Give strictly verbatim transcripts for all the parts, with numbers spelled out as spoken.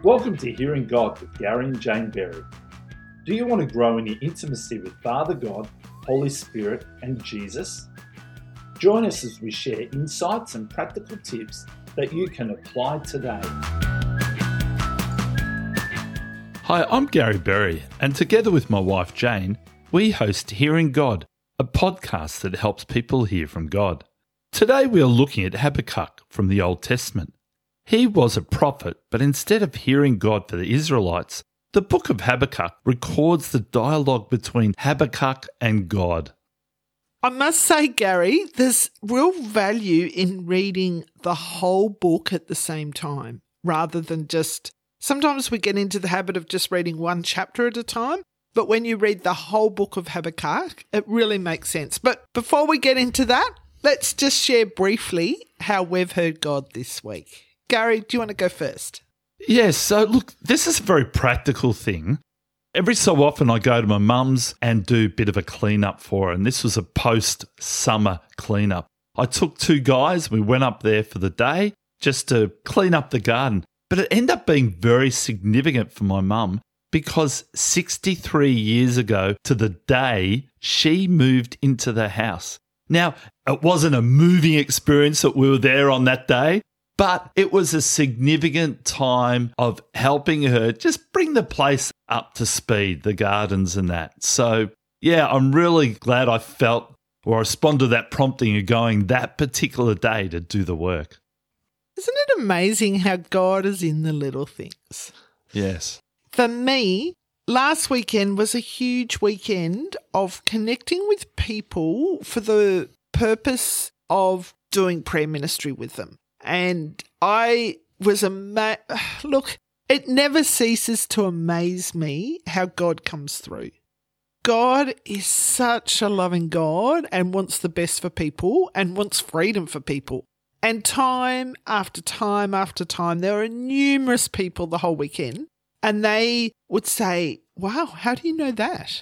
Welcome to Hearing God with Gary and Jane Berry. Do you want to grow in your intimacy with Father God, Holy Spirit, and Jesus? Join us as we share insights and practical tips that you can apply today. Hi, I'm Gary Berry, and together with my wife Jane, we host Hearing God, a podcast that helps people hear from God. Today we are looking at Habakkuk from the Old Testament. He was a prophet, but instead of hearing God for the Israelites, the book of Habakkuk records the dialogue between Habakkuk and God. I must say, Gary, there's real value in reading the whole book at the same time, rather than just, sometimes we get into the habit of just reading one chapter at a time, but when you read the whole book of Habakkuk, it really makes sense. But before we get into that, let's just share briefly how we've heard God this week. Gary, do you want to go first? Yes, so look, this is a very practical thing. Every so often I go to my mum's and do a bit of a clean-up for her, and this was a post-summer clean-up. I took two guys, we went up there for the day just to clean up the garden, but it ended up being very significant for my mum because sixty-three years ago to the day she moved into the house. Now, it wasn't a moving experience that we were there on that day, but it was a significant time of helping her just bring the place up to speed, the gardens and that. So, yeah, I'm really glad I felt or responded to that prompting of going that particular day to do the work. Isn't it amazing how God is in the little things? Yes. For me, last weekend was a huge weekend of connecting with people for the purpose of doing prayer ministry with them. And I was amazed. Look, it never ceases to amaze me how God comes through. God is such a loving God and wants the best for people and wants freedom for people. And time after time after time, there are numerous people the whole weekend, and they would say, wow, how do you know that?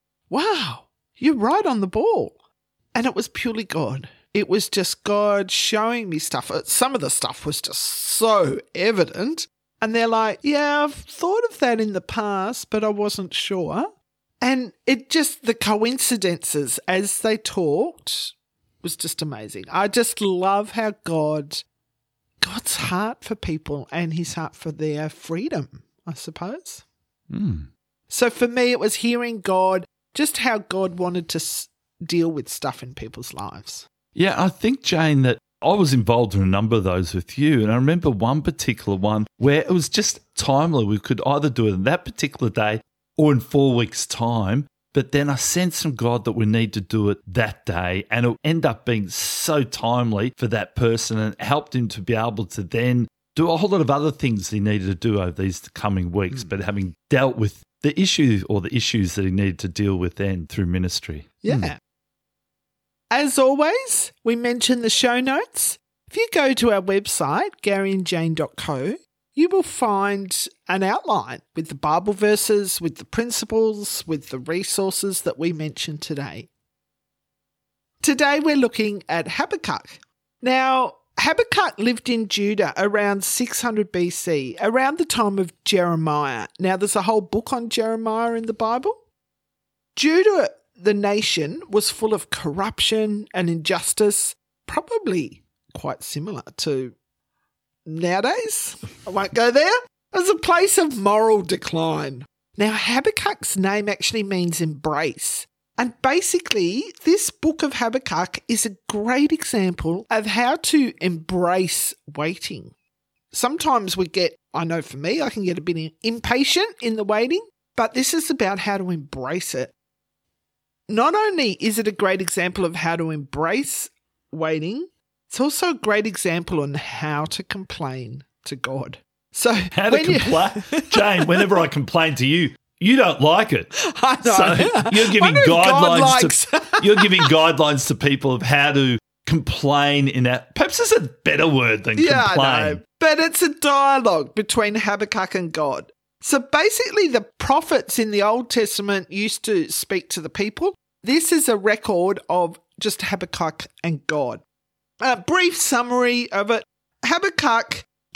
Wow, you're right on the ball. And it was purely God. It was just God showing me stuff. Some of the stuff was just so evident. And they're like, yeah, I've thought of that in the past, but I wasn't sure. And it just, the coincidences as they talked was just amazing. I just love how God, God's heart for people and his heart for their freedom, I suppose. Mm. So for me, it was hearing God, just how God wanted to s- deal with stuff in people's lives. Yeah, I think, Jane, that I was involved in a number of those with you, and I remember one particular one where it was just timely. We could either do it on that particular day or in four weeks' time, but then I sensed from God that we need to do it that day, and it ended up being so timely for that person and helped him to be able to then do a whole lot of other things he needed to do over these coming weeks, mm. but having dealt with the issue or the issues that he needed to deal with then through ministry. Yeah. Mm. As always, we mention the show notes. If you go to our website, gary and jane dot co, you will find an outline with the Bible verses, with the principles, with the resources that we mentioned today. Today we're looking at Habakkuk. Now, Habakkuk lived in Judah around six hundred B C, around the time of Jeremiah. Now, there's a whole book on Jeremiah in the Bible. Judah, the nation, was full of corruption and injustice, probably quite similar to nowadays. I won't go there. It was a place of moral decline. Now, Habakkuk's name actually means embrace. And basically, this book of Habakkuk is a great example of how to embrace waiting. Sometimes we get, I know for me, I can get a bit impatient in the waiting, but this is about how to embrace it. Not only is it a great example of how to embrace waiting, it's also a great example on how to complain to God. So how to complain? Jane, whenever I complain to you, you don't like it. I know. So you're giving guidelines to you're giving guidelines to people of how to complain in that. Perhaps there's a better word than yeah, complain. I know. But it's a dialogue between Habakkuk and God. So basically the prophets in the Old Testament used to speak to the people. This is a record of just Habakkuk and God. A brief summary of it. Habakkuk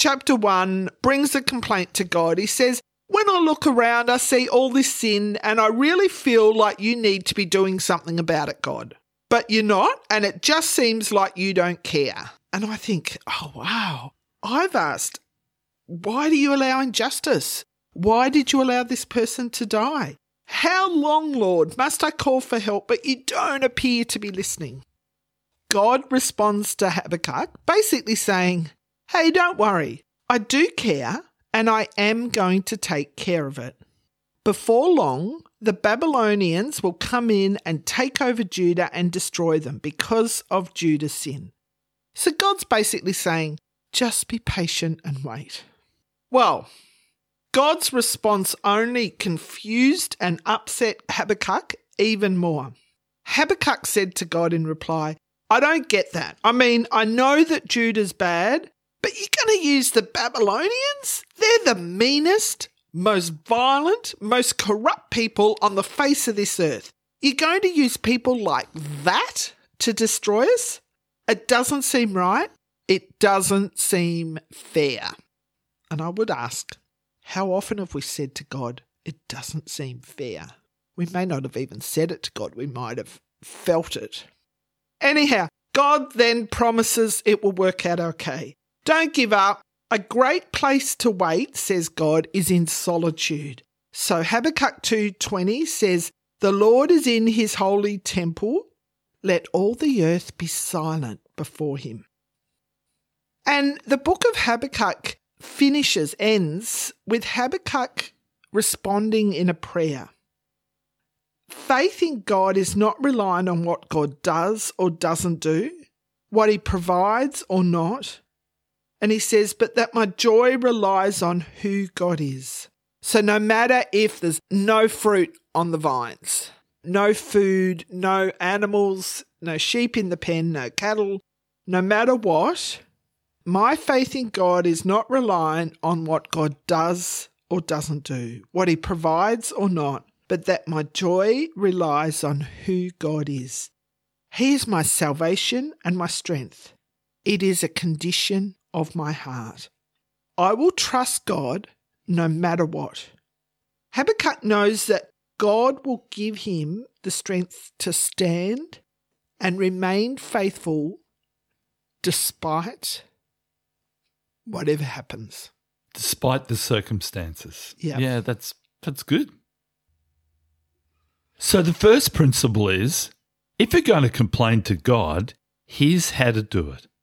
chapter one, brings a complaint to God. He says, when I look around, I see all this sin and I really feel like you need to be doing something about it, God. But you're not, and it just seems like you don't care. And I think, oh, wow, I've asked, why do you allow injustice? Why did you allow this person to die? How long, Lord, must I call for help, but you don't appear to be listening? God responds to Habakkuk, basically saying, hey, don't worry, I do care, and I am going to take care of it. Before long, the Babylonians will come in and take over Judah and destroy them because of Judah's sin. So God's basically saying, just be patient and wait. Well, God's response only confused and upset Habakkuk even more. Habakkuk said to God in reply, I don't get that. I mean, I know that Judah's bad, but you're going to use the Babylonians? They're the meanest, most violent, most corrupt people on the face of this earth. You're going to use people like that to destroy us? It doesn't seem right. It doesn't seem fair. And I would ask, how often have we said to God, it doesn't seem fair? We may not have even said it to God. We might have felt it. Anyhow, God then promises it will work out okay. Don't give up. A great place to wait, says God, is in solitude. So Habakkuk two twenty says, the Lord is in his holy temple. Let all the earth be silent before him. And the book of Habakkuk finishes, ends with Habakkuk responding in a prayer. Faith in God is not reliant on what God does or doesn't do, what he provides or not. And he says, but that my joy relies on who God is. So no matter if there's no fruit on the vines, no food, no animals, no sheep in the pen, no cattle, no matter what, my faith in God is not reliant on what God does or doesn't do, what he provides or not, but that my joy relies on who God is. He is my salvation and my strength. It is a condition of my heart. I will trust God no matter what. Habakkuk knows that God will give him the strength to stand and remain faithful despite whatever happens. Despite the circumstances. Yeah. Yeah, that's that's good. So the first principle is, if you're going to complain to God, here's how to do it.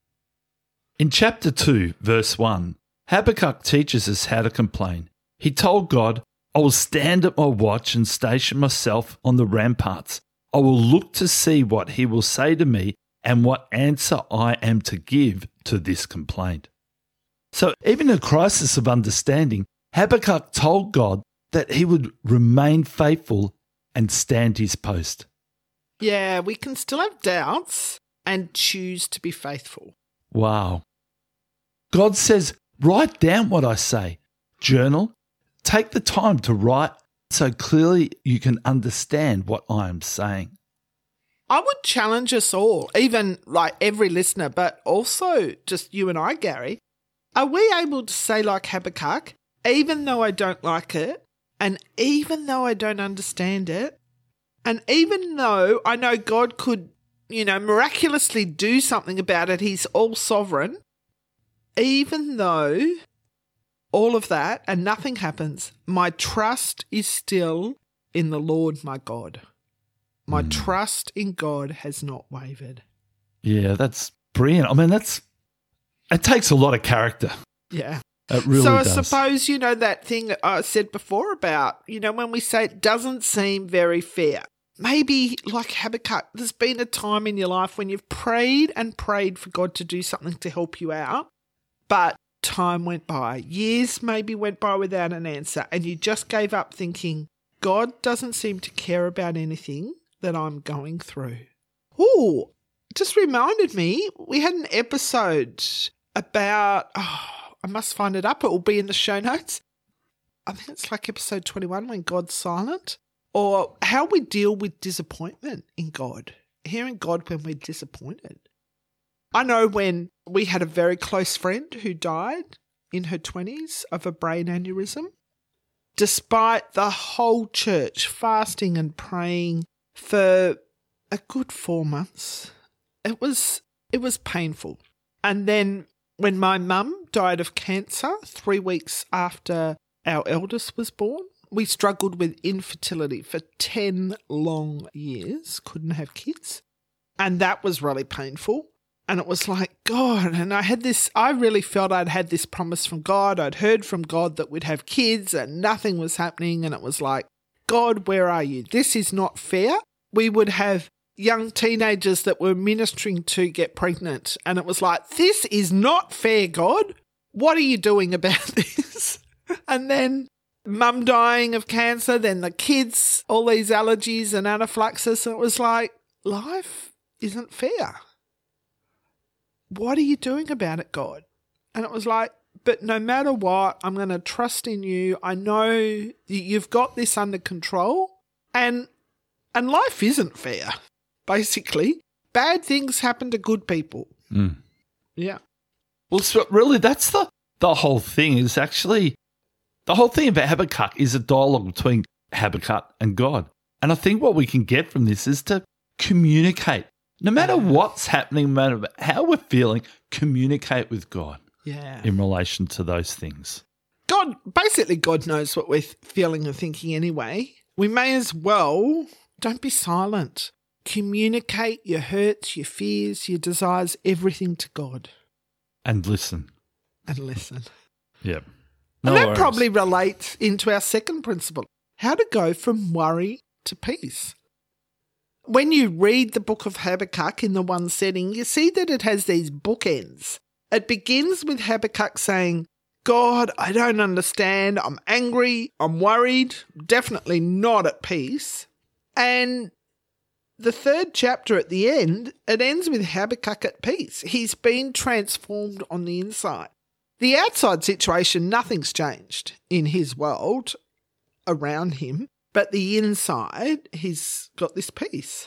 In chapter two, verse one, Habakkuk teaches us how to complain. He told God, I will stand at my watch and station myself on the ramparts. I will look to see what he will say to me and what answer I am to give to this complaint. So even in a crisis of understanding, Habakkuk told God that he would remain faithful and stand his post. Yeah, we can still have doubts and choose to be faithful. Wow. God says, write down what I say. Journal. Take the time to write so clearly you can understand what I am saying. I would challenge us all, even like every listener, but also just you and I, Gary. Are we able to say like Habakkuk, even though I don't like it, and even though I don't understand it, and even though I know God could, you know, miraculously do something about it, he's all sovereign, even though all of that and nothing happens, my trust is still in the Lord my God. My mm. trust in God has not wavered. Yeah, that's brilliant. I mean, that's it takes a lot of character. Yeah. It really so I does. suppose, you know, that thing that I said before about, you know, when we say it doesn't seem very fair. Maybe like Habakkuk, there's been a time in your life when you've prayed and prayed for God to do something to help you out, but time went by. Years maybe went by without an answer, and you just gave up thinking, God doesn't seem to care about anything that I'm going through. Ooh, just reminded me, we had an episode about, oh, I must find it up. It will be in the show notes. I think it's like episode twenty-one, when God's silent, or how we deal with disappointment in God, hearing God when we're disappointed. I know when we had a very close friend who died in her twenties of a brain aneurysm, despite the whole church fasting and praying for a good four months, it was it was painful. And then when my mum died of cancer three weeks after our eldest was born, we struggled with infertility for ten long years, couldn't have kids. And that was really painful. And it was like, God, and I had this, I really felt I'd had this promise from God. I'd heard from God that we'd have kids and nothing was happening. And it was like, God, where are you? This is not fair. We would have young teenagers that we're ministering to get pregnant. And it was like, this is not fair, God. What are you doing about this? And then mum dying of cancer, then the kids, all these allergies and anaphylaxis. And it was like, life isn't fair. What are you doing about it, God? And it was like, but no matter what, I'm going to trust in you. I know you've got this under control. And and life isn't fair, basically. Bad things happen to good people. Mm. Yeah. Well, so really, that's the, the whole thing is actually, the whole thing about Habakkuk is a dialogue between Habakkuk and God. And I think what we can get from this is to communicate. No matter what's happening, no matter how we're feeling, communicate with God Yeah. in relation to those things. God, basically, God knows what we're feeling and thinking anyway. We may as well, don't be silent. Communicate your hurts, your fears, your desires, everything to God. And listen. And listen. Yep. And No that worries. probably relates into our second principle, how to go from worry to peace. When you read the book of Habakkuk in the one setting, you see that it has these bookends. It begins with Habakkuk saying, God, I don't understand. I'm angry. I'm worried. Definitely not at peace. And the third chapter at the end, it ends with Habakkuk at peace. He's been transformed on the inside. The outside situation, nothing's changed in his world around him. But the inside, he's got this peace.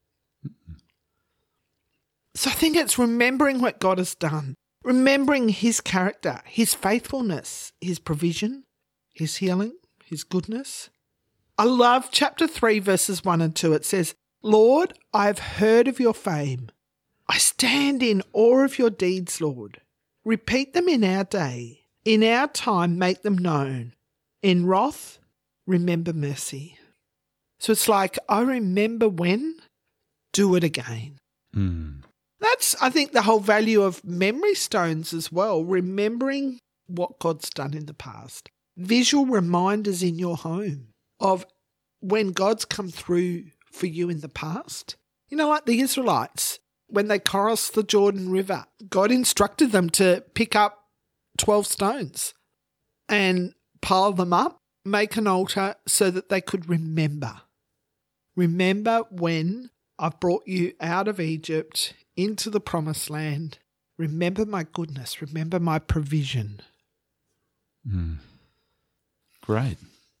So I think it's remembering what God has done, remembering his character, his faithfulness, his provision, his healing, his goodness. I love chapter three, verses one and two. It says, Lord, I have heard of your fame. I stand in awe of your deeds, Lord. Repeat them in our day. In our time, make them known. In wrath, remember mercy. So it's like, I remember when, do it again. Mm. That's, I think, the whole value of memory stones as well, remembering what God's done in the past. Visual reminders in your home of when God's come through for you in the past. You know, like the Israelites, when they crossed the Jordan River, God instructed them to pick up twelve stones and pile them up, make an altar so that they could remember. Remember when I brought you out of Egypt into the promised land. Remember my goodness. Remember my provision. Mm. Great.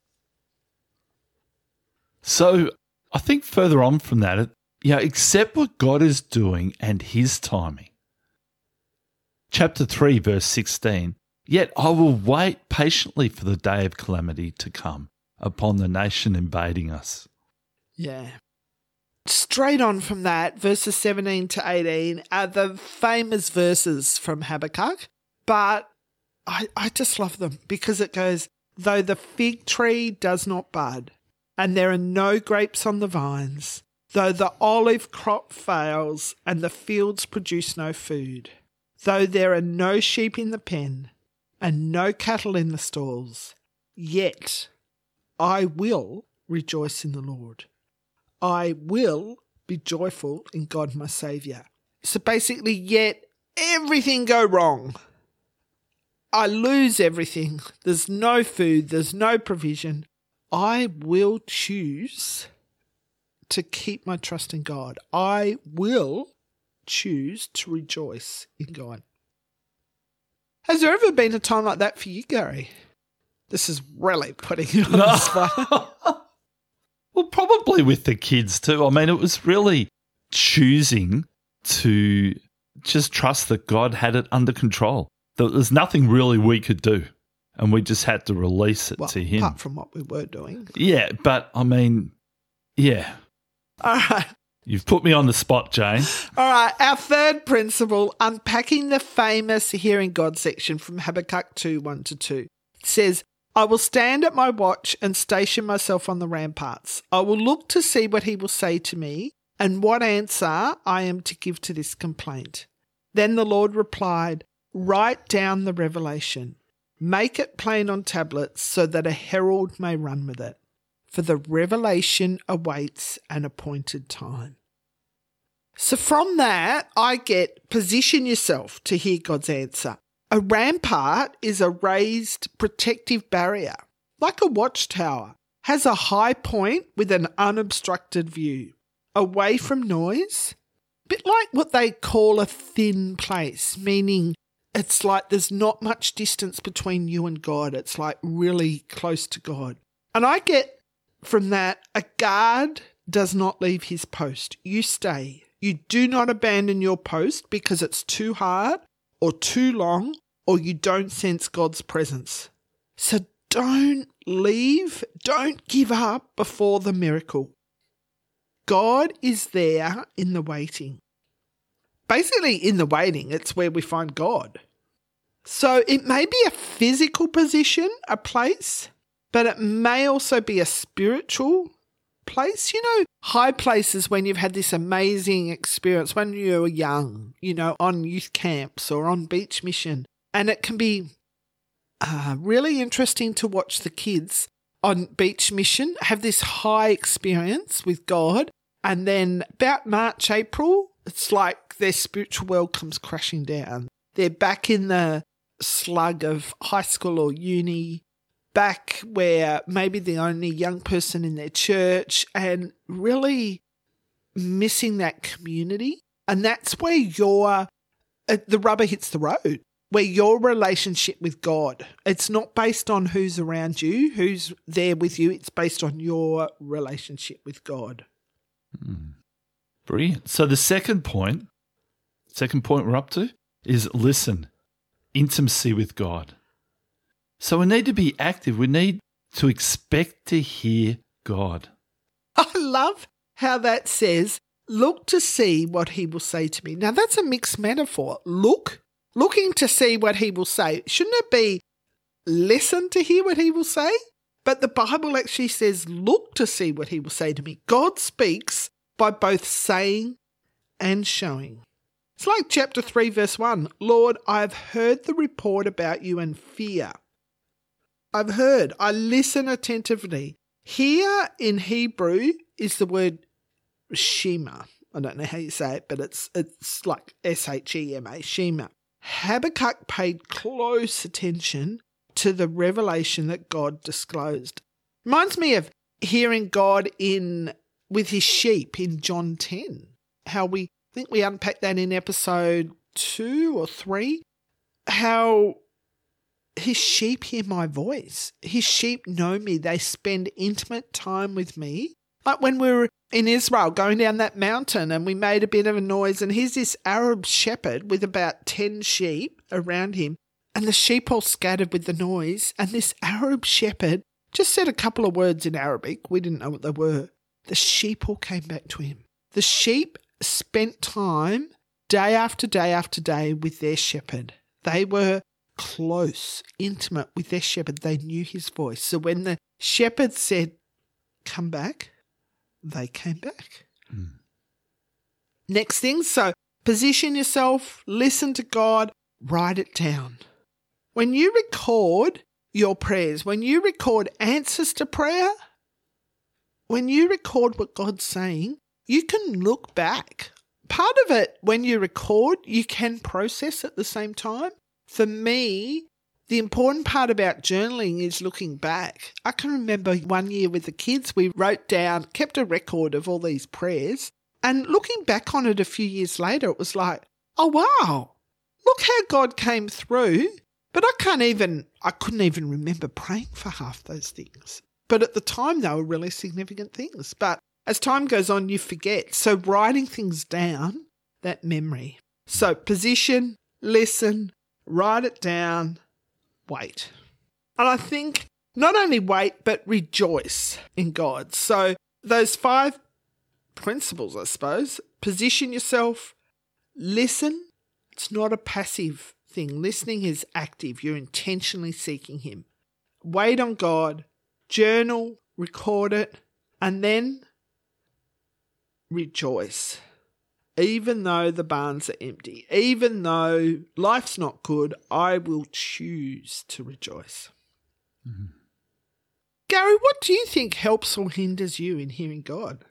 So I think further on from that, it, you know, accept what God is doing and his timing. Chapter three, verse sixteen. Yet I will wait patiently for the day of calamity to come upon the nation invading us. Yeah. Straight on from that, verses seventeen to eighteen are the famous verses from Habakkuk, but I, I just love them because it goes, though the fig tree does not bud, and there are no grapes on the vines, though the olive crop fails, and the fields produce no food, though there are no sheep in the pen, and no cattle in the stalls, yet I will rejoice in the Lord. I will be joyful in God my Saviour. So basically, yet everything go wrong. I lose everything. There's no food. There's no provision. I will choose to keep my trust in God. I will choose to rejoice in God. Has there ever been a time like that for you, Gary? This is really putting you on the spot. Well, probably with the kids too. I mean, it was really choosing to just trust that God had it under control. There was nothing really we could do, and we just had to release it Well, to him. apart from what we were doing. Yeah, but I mean, yeah. All right. You've put me on the spot, Jane. All right. Our third principle, unpacking the famous hearing God section from Habakkuk two, one to two. It says, I will stand at my watch and station myself on the ramparts. I will look to see what he will say to me and what answer I am to give to this complaint. Then the Lord replied, write down the revelation. Make it plain on tablets so that a herald may run with it. For the revelation awaits an appointed time. So from that, I get position yourself to hear God's answer. A rampart is a raised protective barrier, like a watchtower, has a high point with an unobstructed view, away from noise, a bit like what they call a thin place, meaning it's like there's not much distance between you and God. It's like really close to God. And I get from that, a guard does not leave his post. You stay. You do not abandon your post because it's too hard or too long or you don't sense God's presence. So don't leave. Don't give up before the miracle. God is there in the waiting. Basically, in the waiting, it's where we find God. So it may be a physical position, a place, but it may also be a spiritual place. You know, high places when you've had this amazing experience when you were young, you know, on youth camps or on beach mission. And it can be uh, really interesting to watch the kids on beach mission have this high experience with God. And then about March, April, it's like their spiritual world comes crashing down. They're back in the slug of high school or uni, back where maybe the only young person in their church and really missing that community. And that's where your, uh, the rubber hits the road, where your relationship with God, it's not based on who's around you, who's there with you. It's based on your relationship with God. Mm. Brilliant. So the second point, second point we're up to is listen, intimacy with God. So we need to be active. We need to expect to hear God. I love how that says, look to see what he will say to me. Now, that's a mixed metaphor. Look, looking to see what he will say. Shouldn't it be listen to hear what he will say? But the Bible actually says, look to see what he will say to me. God speaks by both saying and showing. It's like chapter three, verse one. Lord, I have heard the report about you and fear. I've heard. I listen attentively. Here in Hebrew is the word Shema. I don't know how you say it, but it's it's like S H E M A, Shema. Habakkuk paid close attention to the revelation that God disclosed. Reminds me of hearing God in with his sheep in John ten. How we I think we unpacked that in episode two or three. How his sheep hear my voice. His sheep know me. They spend intimate time with me. Like when we were in Israel going down that mountain and we made a bit of a noise and here's this Arab shepherd with about ten sheep around him and the sheep all scattered with the noise and this Arab shepherd just said a couple of words in Arabic. We didn't know what they were. The sheep all came back to him. The sheep spent time day after day after day with their shepherd. They were close, intimate with their shepherd. They knew his voice. So when the shepherd said, come back, they came back. Mm. Next thing, so position yourself, listen to God, write it down. When you record your prayers, when you record answers to prayer, when you record what God's saying, you can look back. Part of it, when you record, you can process at the same time. For me, the important part about journaling is looking back. I can remember one year with the kids, we wrote down, kept a record of all these prayers, and looking back on it a few years later, it was like, oh wow, look how God came through. But I can't even, I couldn't even remember praying for half those things. But at the time, they were really significant things. But as time goes on, you forget. So writing things down, that memory. So position, listen, write it down, wait. And I think not only wait, but rejoice in God. So those five principles, I suppose: position yourself, listen. It's not a passive thing. Listening is active. You're intentionally seeking Him. Wait on God, journal, record it, and then rejoice. Even though the barns are empty, even though life's not good, I will choose to rejoice. Mm-hmm. Gary, what do you think helps or hinders you in hearing God?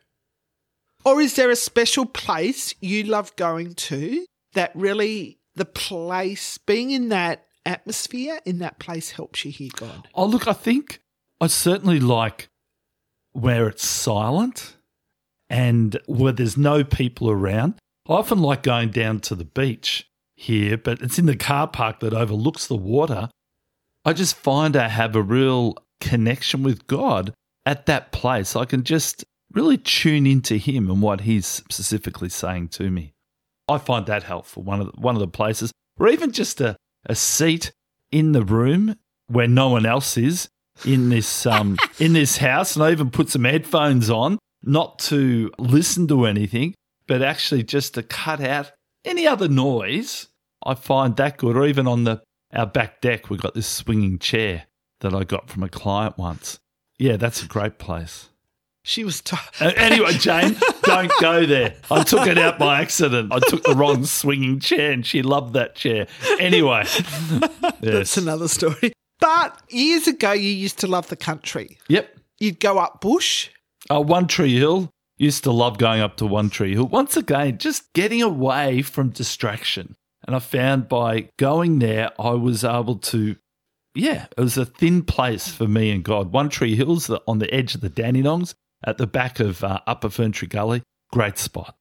Or is there a special place you love going to that really, the place, being in that atmosphere, in that place helps you hear God? Oh, look, I think I certainly like where it's silent and where there's no people around. I often like going down to the beach here, but it's in the car park that overlooks the water. I just find I have a real connection with God at that place. I can just really tune into Him and what He's specifically saying to me. I find that helpful, one of the, one of the places, or even just a, a seat in the room where no one else is in this um in this house, and I even put some headphones on, not to listen to anything, but actually just to cut out any other noise. I find that good. Or even on the our back deck, we've got this swinging chair that I got from a client once. Yeah, that's a great place. She was t- uh, anyway, Jane, don't go there. I took it out by accident. I took the wrong swinging chair, and she loved that chair. Anyway, yes. That's another story. But years ago, you used to love the country. Yep. You'd go up bush. Oh, One Tree Hill. Used to love going up to One Tree Hill. Once again, just getting away from distraction. And I found by going there, I was able to, yeah, it was a thin place for me and God. One Tree Hill's on the edge of the Dandenongs at the back of uh, Upper Ferntree Gully. Great spot.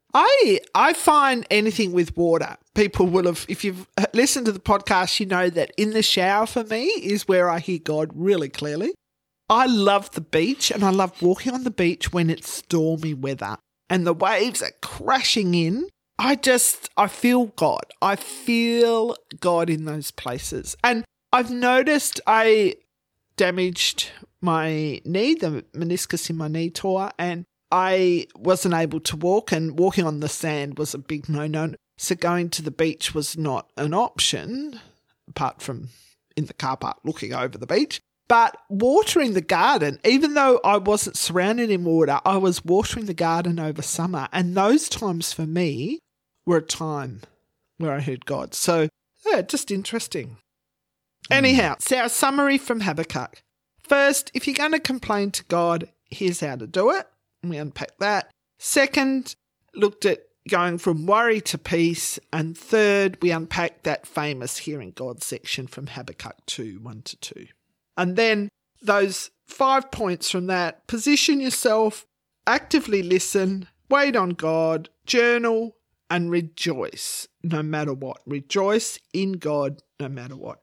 I I find anything with water, people will have, if you've listened to the podcast, you know that in the shower for me is where I hear God really clearly. I love the beach, and I love walking on the beach when it's stormy weather and the waves are crashing in. I just, I feel God. I feel God in those places. And I've noticed I damaged my knee, the meniscus in my knee tore, and I wasn't able to walk, and walking on the sand was a big no-no. So going to the beach was not an option, apart from in the car park looking over the beach. But watering the garden, even though I wasn't surrounded in water, I was watering the garden over summer. And those times for me were a time where I heard God. So, yeah, just interesting. Mm. Anyhow, so our summary from Habakkuk. First, if you're going to complain to God, here's how to do it. And we unpacked that. Second, looked at going from worry to peace. And third, we unpacked that famous hearing God section from Habakkuk two, one to two. And then those five points from that: position yourself, actively listen, wait on God, journal, and rejoice no matter what. Rejoice in God no matter what.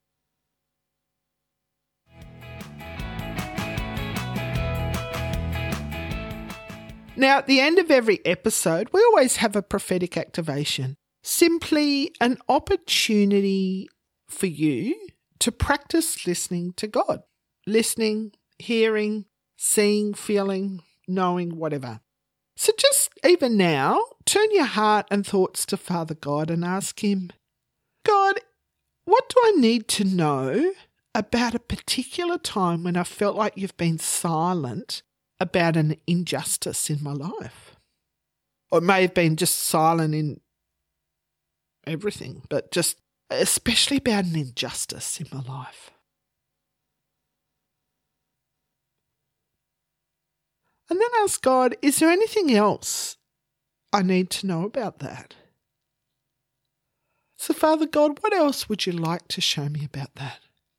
Now, at the end of every episode, we always have a prophetic activation. Simply an opportunity for you to practice listening to God. Listening, hearing, seeing, feeling, knowing, whatever. So just even now, turn your heart and thoughts to Father God and ask Him, God, what do I need to know about a particular time when I felt like you've been silent about an injustice in my life? Or it may have been just silent in everything, but just especially about an injustice in my life. And then ask God, is there anything else I need to know about that? So, Father God, what else would you like to show me about that?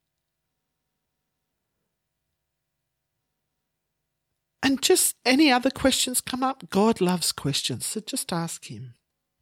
And just any other questions come up, God loves questions, so just ask Him.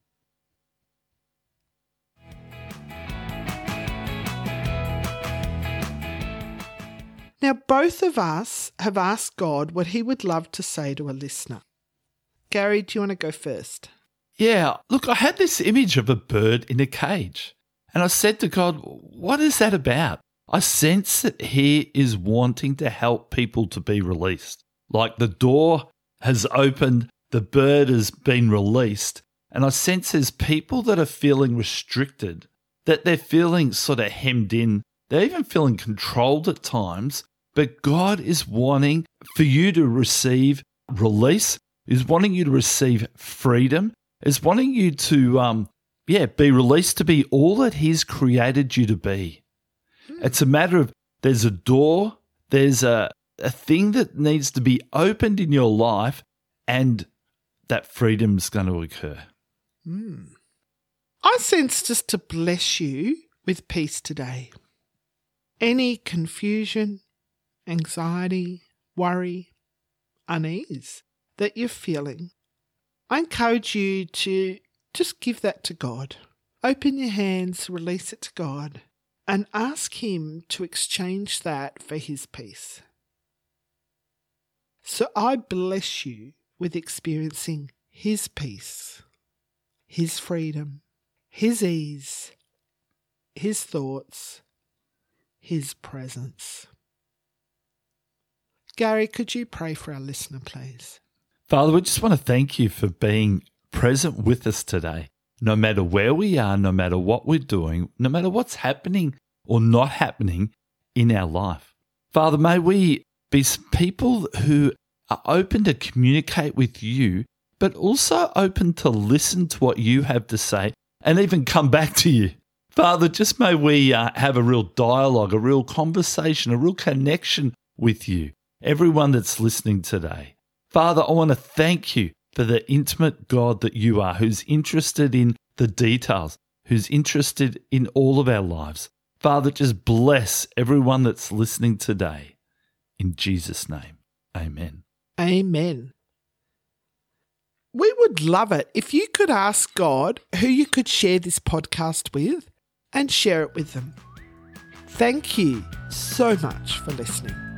Now, both of us have asked God what He would love to say to a listener. Gary, do you want to go first? yeah, look, I had this image of a bird in a cage. And I said to God, what is that about? I sense that He is wanting to help people to be released. Like the door has opened, the bird has been released. And I sense there's people that are feeling restricted, that they're feeling sort of hemmed in. They're even feeling controlled at times. But God is wanting for you to receive release, is wanting you to receive freedom, is wanting you to, um, yeah, be released to be all that He's created you to be. Mm. It's a matter of there's a door, there's a, a thing that needs to be opened in your life, and that freedom's going to occur. Mm. I sense just to bless you with peace today. Any confusion, anxiety, worry, unease that you're feeling, I encourage you to just give that to God. Open your hands, release it to God, and ask Him to exchange that for His peace. So I bless you with experiencing His peace, His freedom, His ease, His thoughts, His presence. Gary, could you pray for our listener, please? Father, we just want to thank You for being present with us today. No matter where we are, no matter what we're doing, no matter what's happening or not happening in our life. Father, may we be people who are open to communicate with You, but also open to listen to what You have to say and even come back to You. Father, just may we uh, have a real dialogue, a real conversation, a real connection with You, everyone that's listening today. Father, I want to thank You for the intimate God that You are, who's interested in the details, who's interested in all of our lives. Father, just bless everyone that's listening today. In Jesus' name, amen. Amen. We would love it if you could ask God who you could share this podcast with and share it with them. Thank you so much for listening.